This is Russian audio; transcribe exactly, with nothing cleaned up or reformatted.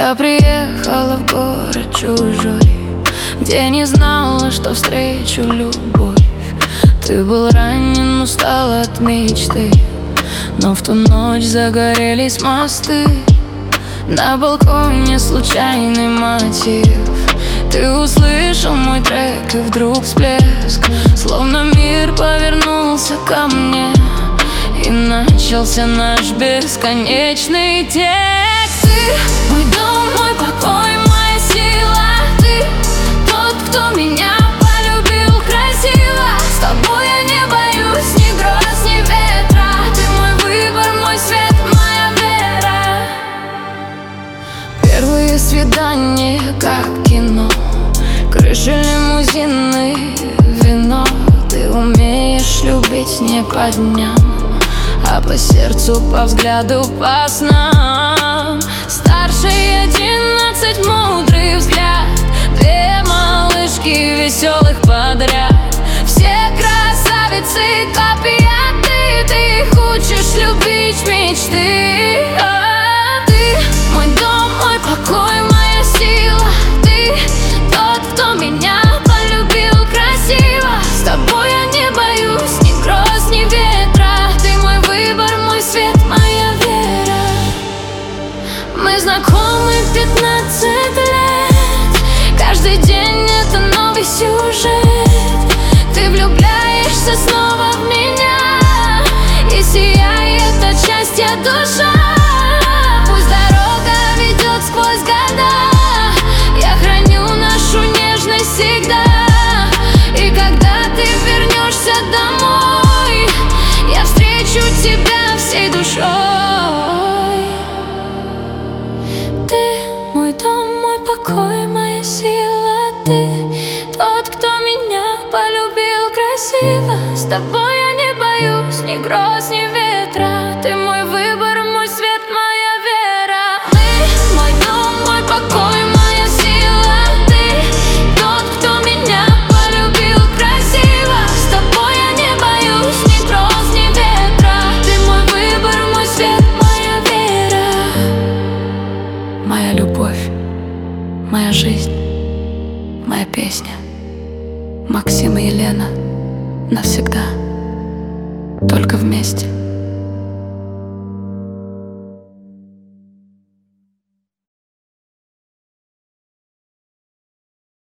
Я приехала в город чужой, где не знала, что встречу любовь. Ты был ранен, устал от мечты, но в ту ночь загорелись мосты. На балконе случайный мотив. Ты услышал мой трек, и вдруг всплеск, словно мир повернулся ко мне, и начался наш бесконечный текст. Ты мой дом, мой покой, моя сила. Ты тот, кто меня полюбил красиво. С тобой я не боюсь ни гроз, ни ветра. Ты мой выбор, мой свет, моя вера. Первые свидания, как кино, крыши лимузины, вино. Ты умеешь любить не по дням, а по сердцу, по взгляду, по снам. Старше одиннадцать, мудрый взгляд, две малышки веселых подряд. Все красавицы, копия ты. Ты их учишь любить мечты. А ты мой дом, мой покой, моя сила. Ты тот, кто меня полюбил красиво. С тобой я не боюсь ни гроз, ни ветра. Ты мой выбор, мой свет, моя вера. Мы знакомы пятнадцать лет, каждый день это новый сюжет. Ты влюбляешься снова в меня, и сияет от счастья душа. Пусть дорога ведет сквозь года, я храню нашу нежность всегда. И когда ты вернешься домой, я встречу тебя всей душой. Ты мой дом, мой покой, моя сила. Ты тот, кто меня полюбил красиво. С тобой я не боюсь ни гроз, ни ветра. Ты мой выбор, мой свет, моя вера. Ты мой дом, мой покой, моя сила. Ты тот, кто меня полюбил красиво. С тобой я не боюсь ни гроз, ни ветра. Ты мой выбор, мой свет, моя вера. Моя любовь, моя жизнь, моя песня. Максим и Елена навсегда, только вместе.